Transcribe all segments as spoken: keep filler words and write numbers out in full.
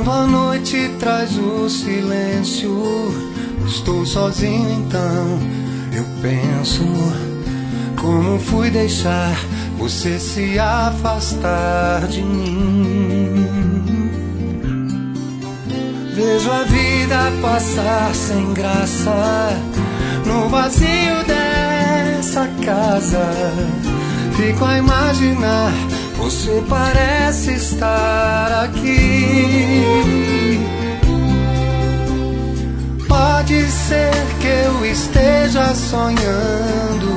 Quando a noite traz o silêncio, estou sozinho então, eu penso como fui deixar você se afastar de mim. Vejo a vida passar sem graça no vazio dessa casa. Fico a imaginar, você parece estar aqui. Pode ser que eu esteja sonhando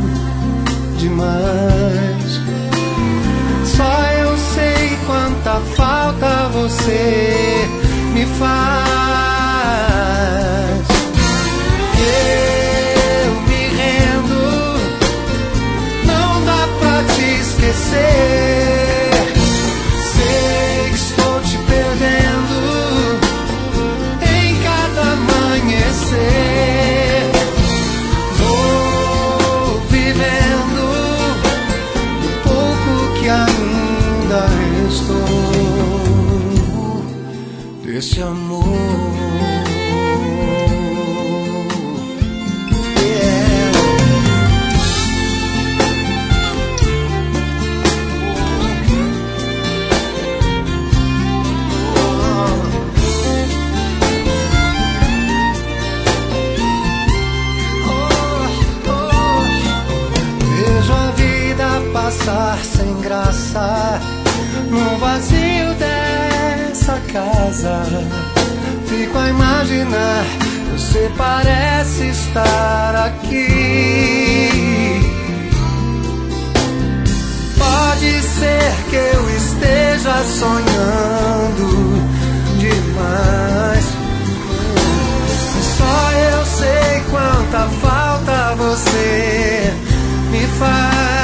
demais. Só eu sei quanta falta você me faz. Eu me rendo, não dá pra te esquecer. Sei que estou te perdendo em cada amanhecer. Vou vivendo o pouco que ainda restou desse amor. Passar sem graça no vazio dessa casa. Fico a imaginar, você parece estar aqui. Pode ser que eu esteja sonhando demais. Só eu sei quanta falta você me faz.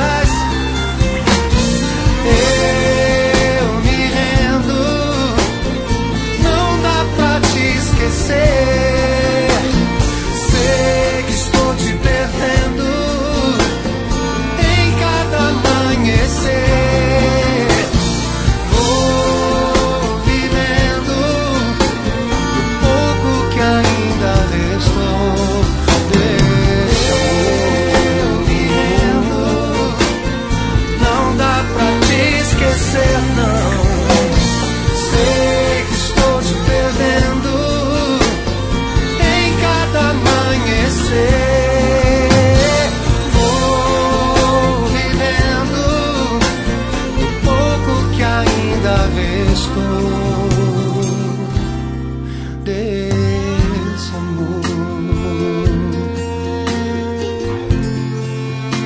Eu me rendo, não dá pra te esquecer. Sei que estou te perdendo em cada amanhecer. Vou vivendo o pouco que ainda restou. Eu me rendo, não dá pra esquecer, não. Sei que estou te perdendo em cada amanhecer. Vou vivendo o pouco que ainda restou desse amor.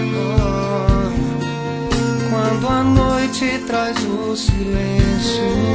Oh, quando a noite traz o silêncio,